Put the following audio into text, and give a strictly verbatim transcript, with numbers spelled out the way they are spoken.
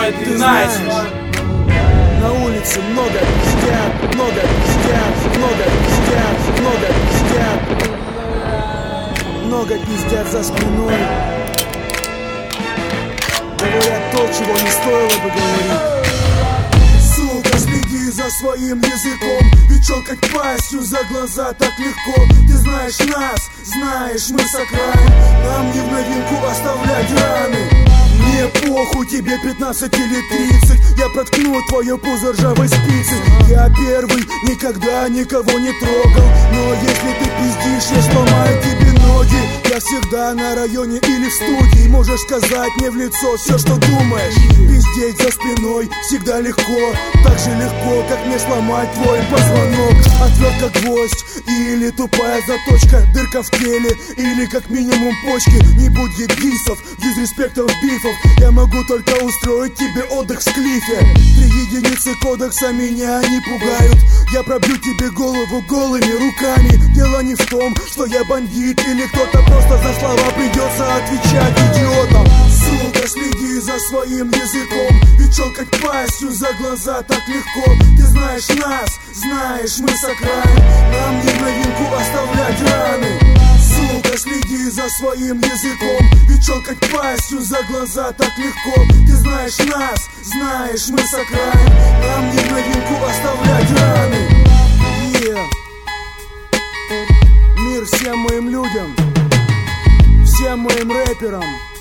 спиной, ты знаешь. На улице много пиздят, много пиздят, много пиздят, много пиздят, много пиздят за спиной. Говорят то, чего не стоило бы говорить. Сука, следи за своим языком, ведь челкать пастью за глаза так легко. Ты знаешь нас, знаешь, мы с окраин, нам не в новинку оставлять раны. Мне похуй, тебе пятнадцать или тридцать, я проткну твое пузо ржавой спицей. Я первый, никогда никого не трогал, но если ты пиздишь, я сломаю тебе ноги. Я всегда на районе или в студии, можешь сказать мне в лицо все, что думаешь. Пиздеть за спиной всегда легко, так же легко, как мне сломать твой позвонок. Отвертка, гвоздь или тупая заточка, дырка в теле или как минимум почки. Не будет дисов, дизреспектов, бифов, я могу только устроить тебе отдых в склифе. Три единицы кодекса меня не пугают, я пробью тебе голову голыми руками. Дело не в том, что я бандит или кто-то, просто за слова придется отвечать идиотам. Сука, следи за своим языком, ведь челкать пастью за глаза так легко. Ты знаешь нас, знаешь, мы с окраин, нам не в новинку оставлять раны. Сука, следи за своим языком, ведь челкать пастью за глаза так легко. Ты знаешь нас, знаешь, мы с окраин, нам не в новинку оставлять раны. Yeah. Мир всем моим людям, всем моим рэперам.